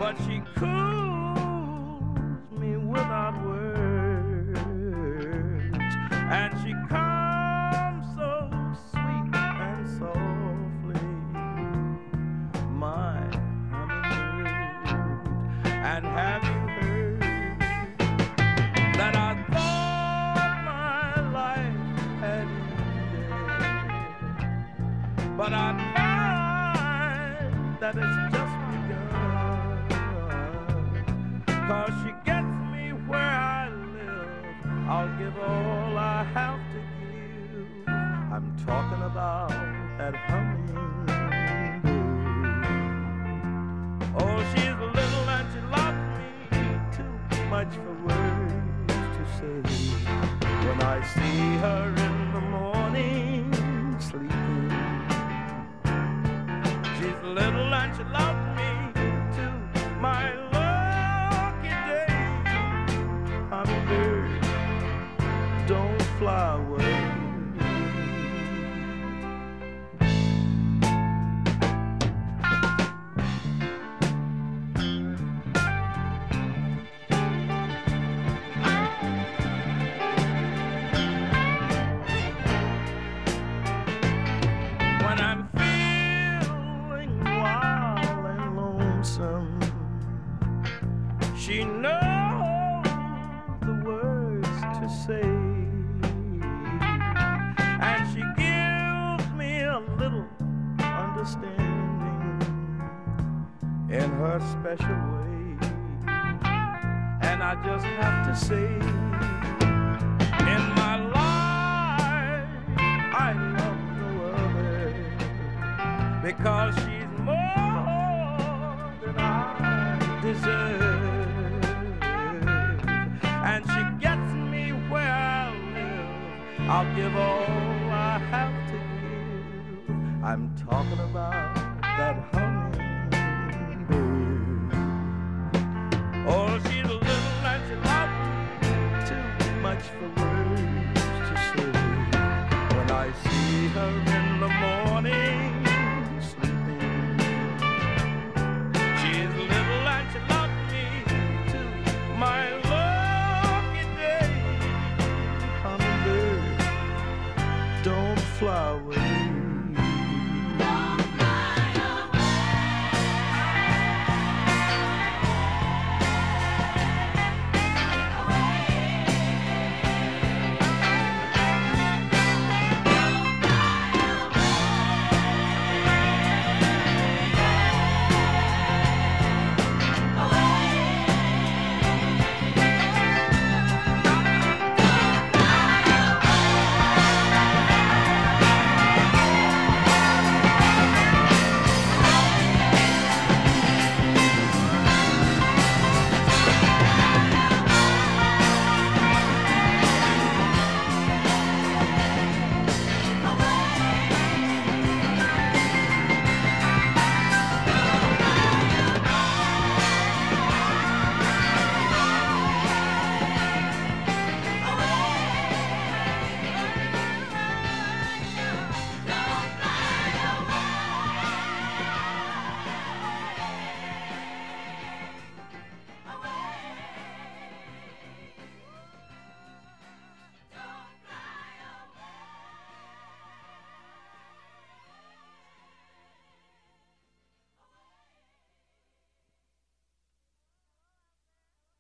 but she cools me without words, and she comes so sweet and softly, my hummingbird. And have you heard that I thought my life had ended, but I find that it's just begun, 'cause she gets me where I live. I'll give all I have to give. I'm talking about that hummingbird. Oh, she's little and she loves me too much for words to say. When I see her in the morning sleeping, she's little and she loves me too, my lucky day. Hummingbird, don't fly away. When I'm feeling wild and lonesome, she knows the words to say, and she gives me a little understanding in her special way. And I just have to say, in my life I love no other, because she's more than I deserve, and she gets me where I live. I'll give all